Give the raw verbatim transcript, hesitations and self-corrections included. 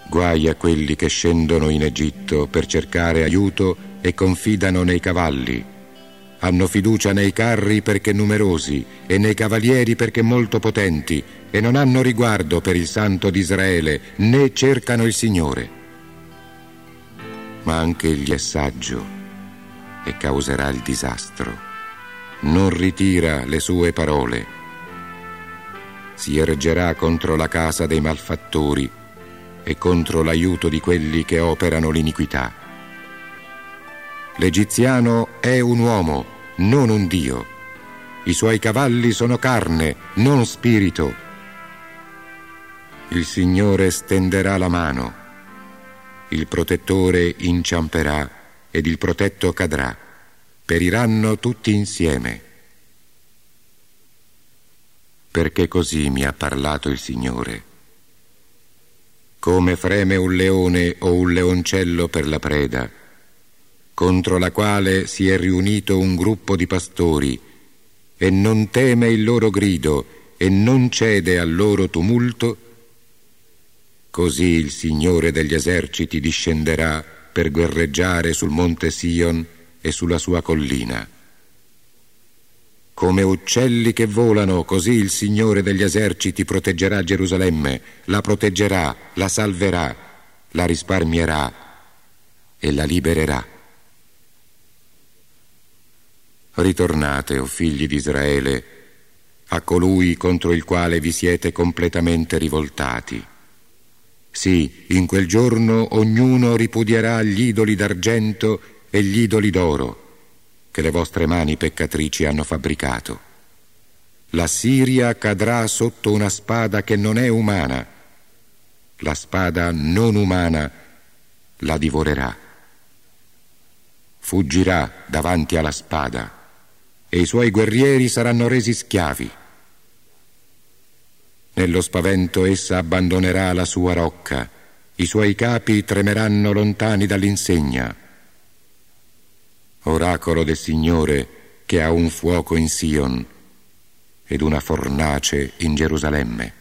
Guai a quelli che scendono in Egitto per cercare aiuto e confidano nei cavalli. Hanno fiducia nei carri perché numerosi e nei cavalieri perché molto potenti, e non hanno riguardo per il Santo di Israele, né cercano il Signore. Ma anche egli è saggio e causerà il disastro. Non ritira le sue parole. Si ergerà contro la casa dei malfattori e contro l'aiuto di quelli che operano l'iniquità. L'egiziano è un uomo, non un dio. I suoi cavalli sono carne, non spirito. Il Signore stenderà la mano. Il protettore inciamperà ed il protetto cadrà. Periranno tutti insieme. Perché così mi ha parlato il Signore. Come freme un leone o un leoncello per la preda, contro la quale si è riunito un gruppo di pastori, e non teme il loro grido e non cede al loro tumulto, così il Signore degli eserciti discenderà per guerreggiare sul monte Sion e sulla sua collina. Come uccelli che volano, così il Signore degli eserciti proteggerà Gerusalemme, la proteggerà, la salverà, la risparmierà e la libererà. Ritornate, o figli di Israele, a colui contro il quale vi siete completamente rivoltati. Sì, in quel giorno ognuno ripudierà gli idoli d'argento e gli idoli d'oro che le vostre mani peccatrici hanno fabbricato. La Siria cadrà sotto una spada che non è umana. La spada non umana la divorerà. Fuggirà davanti alla spada e i suoi guerrieri saranno resi schiavi. Nello spavento essa abbandonerà la sua rocca, i suoi capi tremeranno lontani dall'insegna. Oracolo del Signore che ha un fuoco in Sion ed una fornace in Gerusalemme.